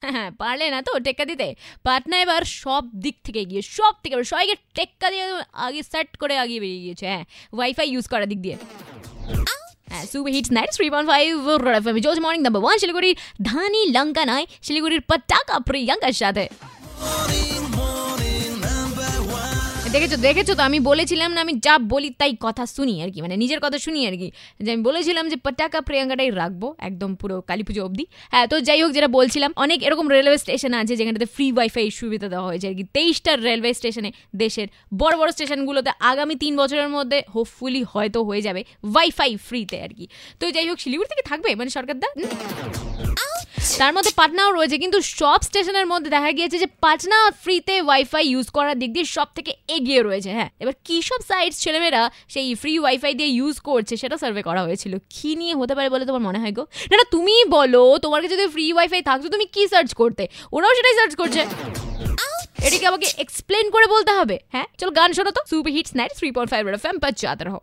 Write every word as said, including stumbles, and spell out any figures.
হ্যাঁ পারলে না তো টেক্কা দিতে। পাটনা এবার সব দিক থেকে এগিয়ে, সব থেকে সবাইকে টেক্কা দিয়ে আগে সেট করে আগিয়ে বেরিয়ে গিয়েছে। হ্যাঁ ওয়াইফাই ইউজ করার দিক দিয়ে। হ্যাঁ super hits ninety three point five FM জোজ মর্নিং নাম্বার ওয়ান শিলিগুড়ির ধানি লঙ্কা নয়, শিলিগুড়ির পটাকা প্রিয়াঙ্কার সাথে। দেখেছো দেখেছো তো আমি বলেছিলাম না, আমি যা বলি তাই কথা শুনি আর কি, মানে নিজের কথা শুনি আর কি, যে আমি বলেছিলাম যে পটাকা প্রিয়াঙ্কাটাই রাখবো একদম পুরো কালী পুজো অবধি। হ্যাঁ তো যাই হোক, যেটা বলছিলাম অনেক এরকম রেলওয়ে স্টেশন আছে যেখানটাতে ফ্রি ওয়াইফাই সুবিধা দেওয়া হয়েছে আর কি, তেইশটা রেলওয়ে স্টেশনে দেশের বড় বড় স্টেশনগুলোতে আগামী তিন বছরের মধ্যে হোপফুলি হয়তো হয়ে যাবে ওয়াইফাই ফ্রিতে আর কি। তো যাই হোক শিলিগুড়ি থেকে থাকবে মানে সরকার দা, তার মধ্যে পাটনাও রয়েছে, কিন্তু সব স্টেশনের মধ্যে দেখা গিয়েছে যে পাটনা ফ্রিতে ওয়াইফাই ইউজ করার দিক দিয়ে সব থেকে এগিয়ে রয়েছে। হ্যাঁ এবার কী সব সাইটস ছেলেমেয়েরা সেই ফ্রি ওয়াইফাই দিয়ে ইউজ করছে সেটা সার্ভে করা হয়েছিল। কী নিয়ে হতে পারে বলে তোমার মনে হয় গো? না না তুমিই বলো, তোমার কাছে যদি ফ্রি ওয়াইফাই থাকতো তুমি কি সার্চ করতে? ওরাও সেটাই সার্চ করছে। এটাকে আমাকে এক্সপ্লেন করে বলতে হবে? হ্যাঁ চলো গান শোনো তো, super hits ninety three point five FM पर जाते रहो।